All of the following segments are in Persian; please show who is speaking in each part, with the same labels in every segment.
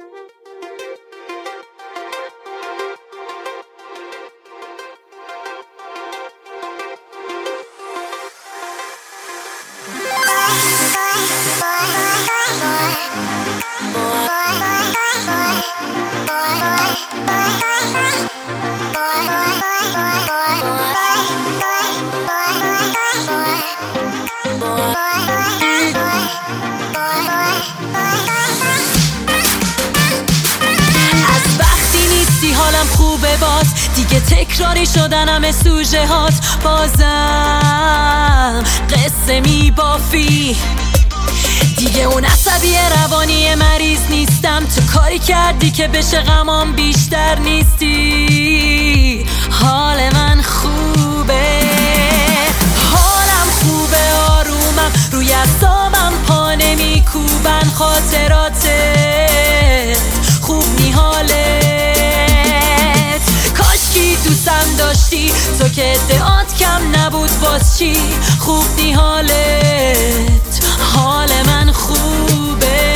Speaker 1: حالم خوبه باز دیگه تکراری شدن همه سوژه هات بازم قصه میبافی دیگه اون عصبی روانی مریض نیستم تو کاری کردی که بشه غمام بیشتر نیستی حال من خوبه حالم خوبه آرومم روی اعصابم پا نمیکوبن خاطراتت خوب نی حالت دوستم داشتی تو که ادعات کم نبود باز چی خوب نی حالت حال من خوبه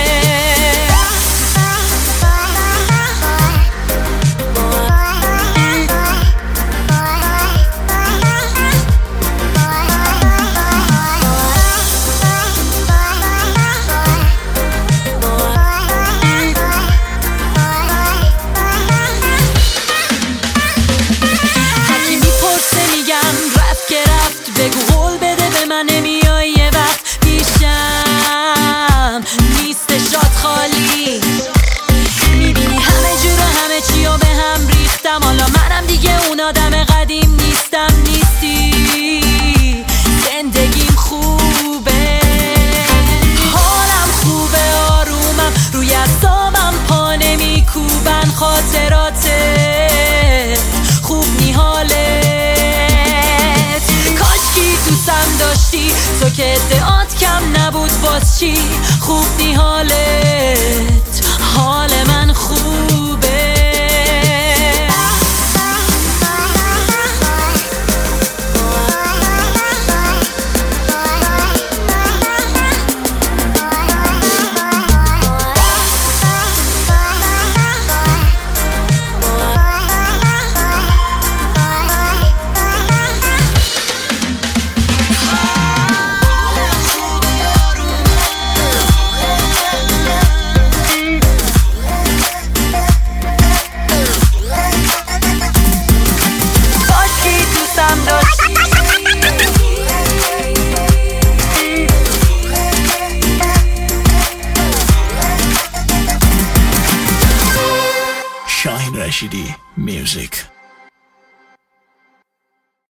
Speaker 1: بگو قول بده به من نمیای یه وقت پیشم نیست شاد خالی میبینی همه جور و همه چی و به هم ریختم حالا منم دیگه اون آدم قدیم نیستم نیستی زندگیم خوبه حالم خوبه آرومم روی اعصابم پا نمیکوبن خاطراتت خوب نی حالت دوستم داشتی تو که ادعات کم نبود باز چی خوب نی حالت حال من خوبه
Speaker 2: Shaheen Rashidi Music.